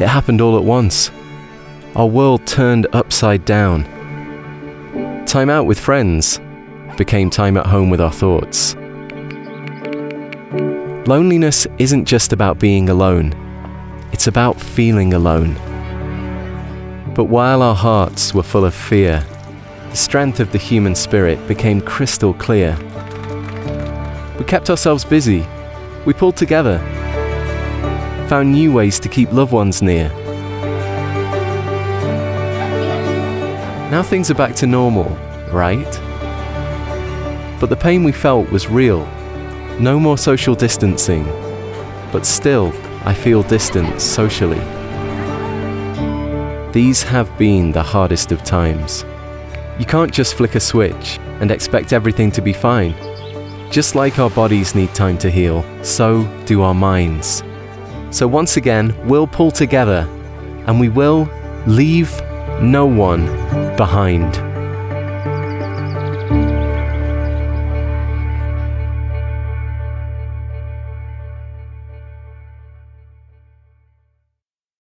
It happened all at once. Our world turned upside down. Time out with friends became time at home with our thoughts. Loneliness isn't just about being alone. It's about feeling alone. But while our hearts were full of fear, the strength of the human spirit became crystal clear. We kept ourselves busy. We pulled together. Found new ways to keep loved ones near. Now things are back to normal, right? But the pain we felt was real. No more social distancing. But still, I feel distance socially. These have been the hardest of times. You can't just flick a switch and expect everything to be fine. Just like our bodies need time to heal, so do our minds. So once again, we'll pull together and we will leave no one behind.